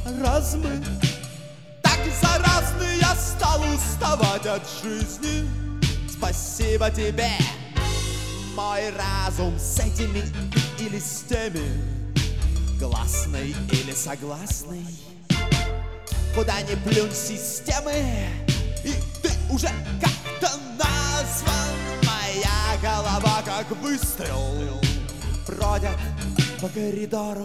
маразмы. Так заразно я стал уставать от жизни. Спасибо тебе, мой разум, с этими или с теми, гласный или согласный. Куда ни плюнь системы, и ты уже как-то назван. Моя голова как выстрел бродят по коридору.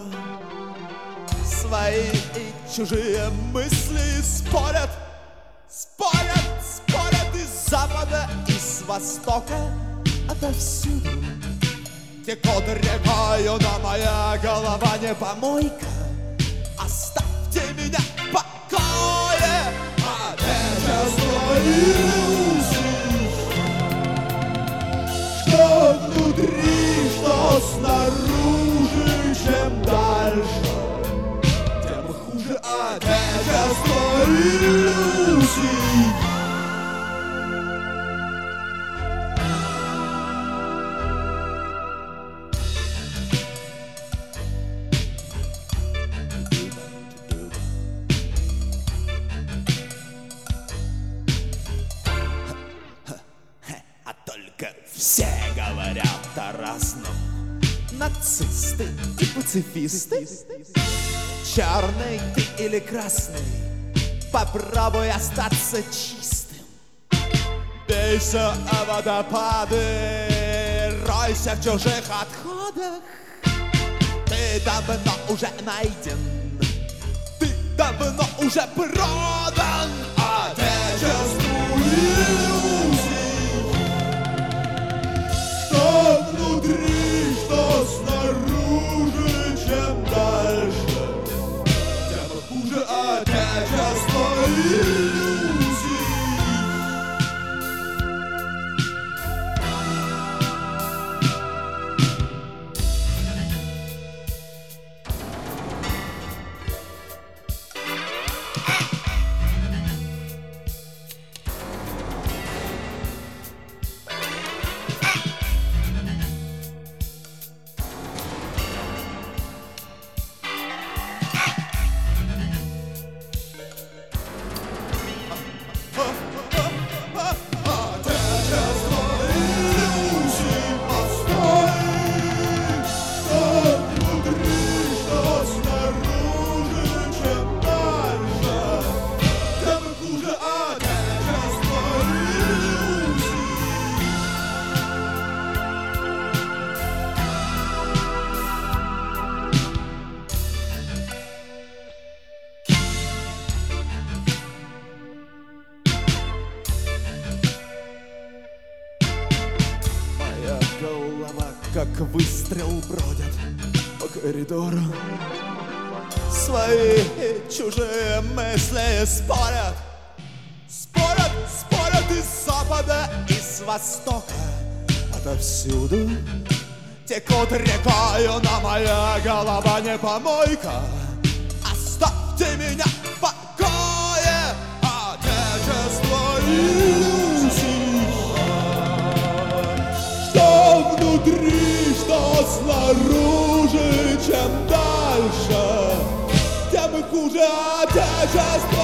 Свои и чужие мысли спорят, спорят, спорят из запада и с востока, отовсюду. Текут рекою, но моя голова не помойка. Оставьте меня в покое, отечество иллюзий. Что внутри, что снаружи, чем дальше, тем хуже отечество иллюзий. Все говорят о разном. Нацисты и пацифисты. Черный ты или красный, попробуй остаться чистым. Бейся о водопады, ройся в чужих отходах. Ты давно уже найден, ты давно уже продан отечеству иллюзий. Что внутри, что снаружи, чем дальше, тем хуже отечество иллюзий. Голова, как выстрел, бродят по коридору. Свои и чужие мысли спорят, спорят, спорят из запада и с востока, отовсюду. Текут рекою, но моя голова не помойка. Оставьте меня в покое, отечество иллюзий. Что внутри, что снаружи, чем дальше, тем хуже отечество